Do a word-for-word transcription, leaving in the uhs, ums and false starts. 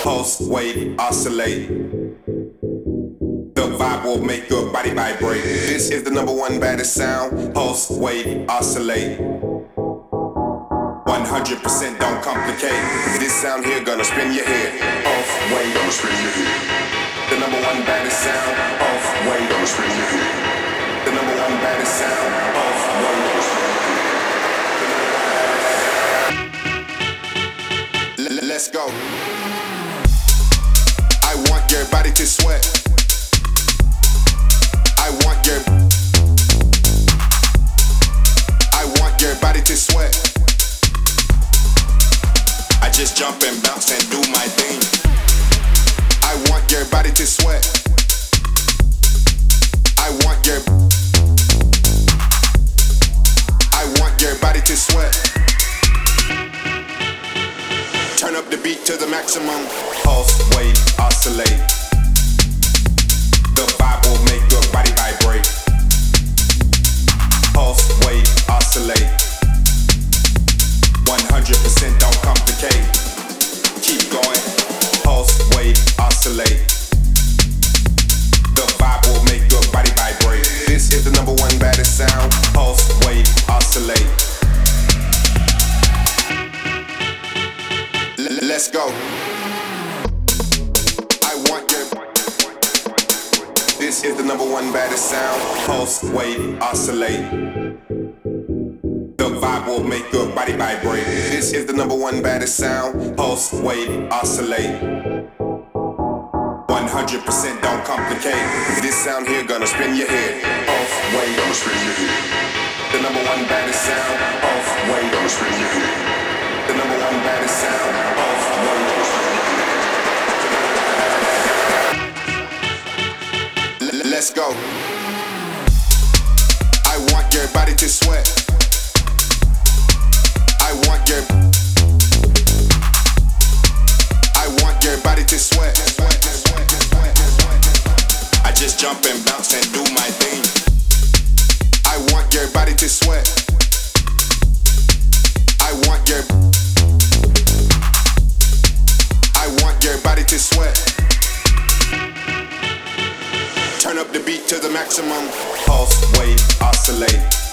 pulse, wave, oscillate. The vibe will make your body vibrate. This is the number one baddest sound. Pulse, wave, oscillate. one hundred percent don't complicate. This sound here gonna spin your head. Pulse, wave, gonna spin your head. The number one baddest sound. Pulse, wave, gonna spin your head. The number one baddest sound. Pulse, wave, gonna spin your head. Let's go. I want your body to sweat. I want your I want your body to sweat. I just jump and bounce and do my thing. I want your body to sweat. I want your I want your body to sweat. Turn up the beat to the maximum. Pulse, wave, oscillate. The vibe will make your body vibrate. Pulse, wave, oscillate. one hundred percent don't complicate. Keep going. Pulse, wave, oscillate. The vibe will make your body vibrate. This is the number one baddest sound. Pulse, wave, oscillate. Let's go. I want your. This is the number one baddest sound. Pulse, wave, oscillate. The vibe will make your body vibrate. This is the number one baddest sound. Pulse, wave, oscillate. one hundred percent don't complicate. This sound here gonna spin your head. Pulse, wave, gonna spin your head. The number one baddest sound. Pulse, wave, gonna spin your head. The number one baddest sound. Pulse, wave, gonna spin your head. Let's go. I want your body to sweat. I want your I want your body to sweat. I just jump and bounce and do my thing. I want your body to sweat. I want your I want your body to sweat. Turn up the beat to the maximum. Pulse, wave, oscillate.